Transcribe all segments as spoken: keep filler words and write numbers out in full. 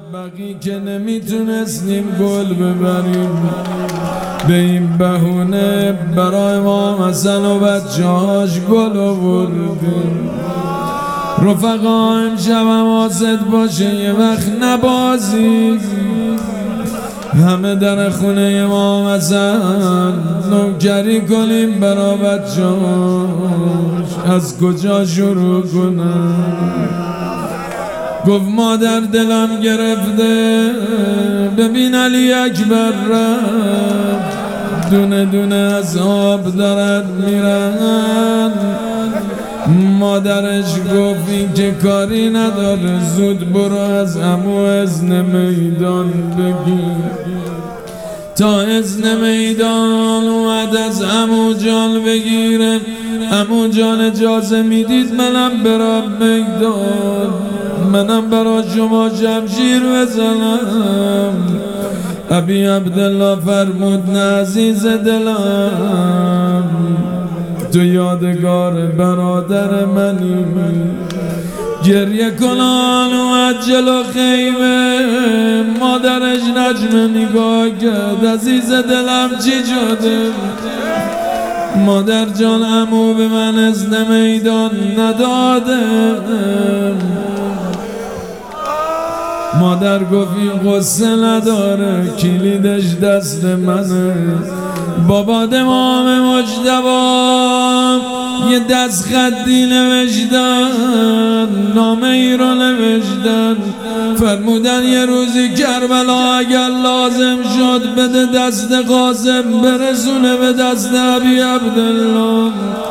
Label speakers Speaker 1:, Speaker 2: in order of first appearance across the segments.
Speaker 1: بقی که نمیتونستیم گل ببریم به این بهونه برای ما حسن و بچه‌هاش گل آوردیم. رفقا امشب هم حاصل باشه یه وقت نبازی همه در خونه ما حسن نوکری کنیم برای بچه‌هاش. از کجا شروع کنم؟ گفت مادر دلم گرفته ببین علی اکبر رفت دونه دونه از آب دارد میرن. مادرش گفت این که کاری نداره زود برو از عمو اذن میدان بگیر. تا اذن میدان اومد از عمو جان بگیره. عمو جان اجازه میدید منم برم میدان، منم برا شما شمشیر بزنم. ابی عبدالله فرمود نه عزیز دلم تو یادگار برادر منی. گریه کنان اومد جلو خیمه. مادرش نجم نگاه کرد عزیز دلم چی شده؟ مادر جان عمو به من اذن میدان نداده. مادر گفت این قصه نداره کلیدش دست منه. بابا امام مجتبی یه دست خطی نوشتن، نامه ای رو نوشتن، فرمودن یه روزی کربلا اگر لازم شد بده دست قاسم برسونه به دست ابی عبدالله.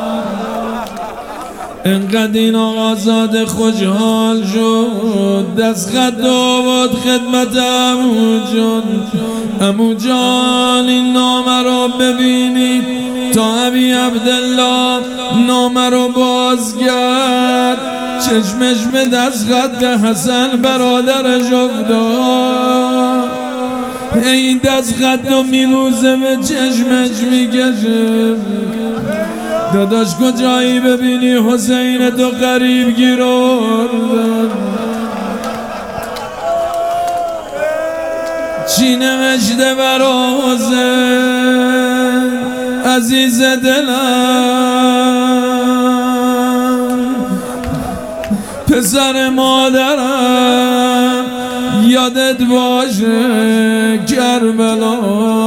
Speaker 1: انقدر این آقازاده خوشحال شد دست خط آورد خدمت عمو جان. عمو جان این نامه رو ببینید. تا ابی عبدالله نامه رو باز کرد چشمش به دست خط حسن برادرش افتاد. این دست خط رو میبوزه به چشمش میکشه. داداش کجایی ببینی حسین تو غریب گیر آوردن. چی نوشته برا حسین عزیز دلم؟ پسر مادرم یادت باشه کربلا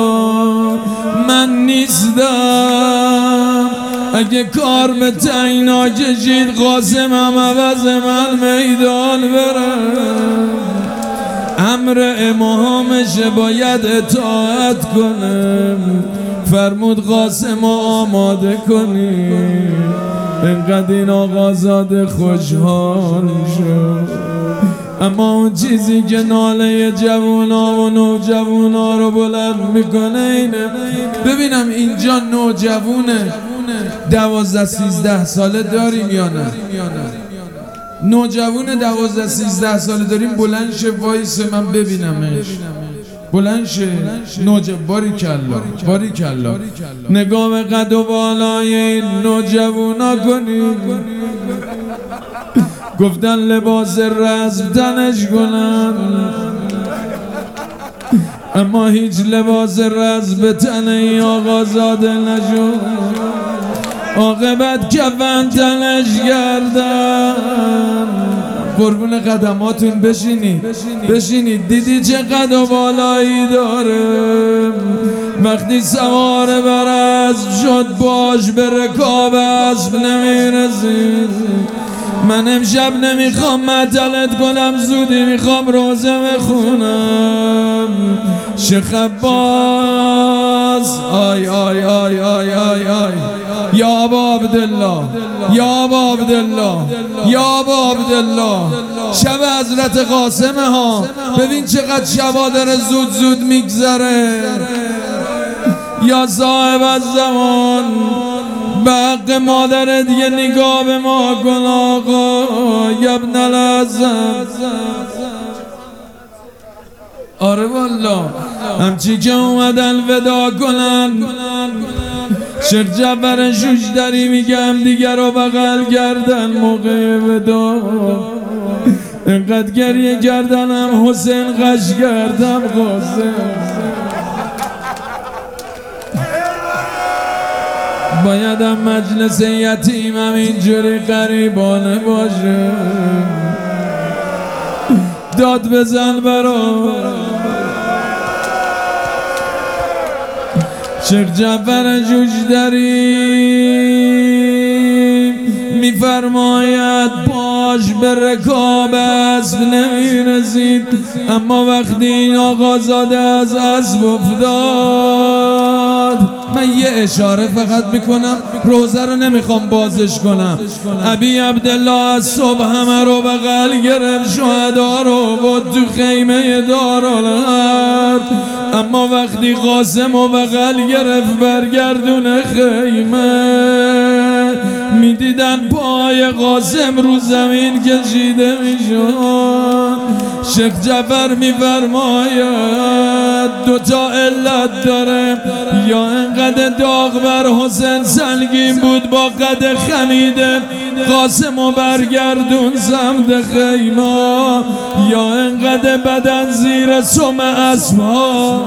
Speaker 1: من نیستم. اگه کار به تعیینا کشید قاسم هم عوض من میدان برم. امر امامش باید اطاعت کنم. فرمود قاسم آماده کنیم. انقدر این آقازاده خوشحال شد. اما اون چیزی که ناله جوونا و نوجوونا رو بلند میکنه اینه. ببینم اینجا نوجوونه دوازده سیزده ساله داریم یا نه؟ نوجوون دوازده سیزده ساله داریم بلند شه وایسه من ببینمش. بلند شه نوجوان باری کلا باری کلا نگاه به قد و بالای این نوجوانا کنیم. گفتن لباس رسم تنش کنن اما هیچ لباس رسم به تن ای آقازاده نشد. عاقبت کفن تنش گردن. قربون قدماتون بشینید بشینید. دیدی چه قد و بالایی داره؟ وقتی سوار بر اسب شد باش به رکاب اسب نمیرسید. من امشب نمیخوام معطلت کنم زودی میخوام روزه بخونم. شیخ عباس آی آی آی آی آی آی یا ابا عبدالله یا ابا عبدالله یا ابا عبدالله. شب حضرت قاسم ها ببین چقدر شبا داره زود زود میگذره. یا صاحب الزمان به حق مادر دیگه نگاه به ما کن آقا. یا ابن العظم. آره والا همچی که اومدن ودا کنن. شیخ جعفر شوشتری میگم دیگر رو بغل کردن موقع ودا. اینقدر گریه کردنم حسین غش کردم حسین بایدم مجلس یتیمم اینجوری غریبانه باشه داد بزن برام شیخ جعفر جوجدری میفرماید باش به رکاب اسب نمیرسید، اما وقتی این آقازاده از اسب افتاد، من یه اشاره فقط میکنم، روزه رو نمیخوام بازش کنم. ابی عبدالله از صبح همه رو بغل گرفت، شهدا رو بود تو خیمه دارالحرب، اما وقتی قاسم رو بغل گرفت برگردون خیمه، میدیدن پای قاسم رو زمین کشیده میشد. شیخ جعفر میفرماید دوتا علت داره، یا انقدر داغ بر حسین سنگین بود با قد خمیده قاسم و برگردون سمت خیمه، یا انقدر بدن زیر سم اسبا.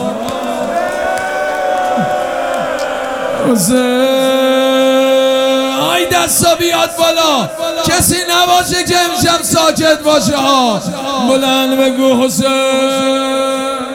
Speaker 1: حسین آی دستا بیاد بالا، کسی نباشه که امشب ساکت باشه ها، بلند بگو حسین.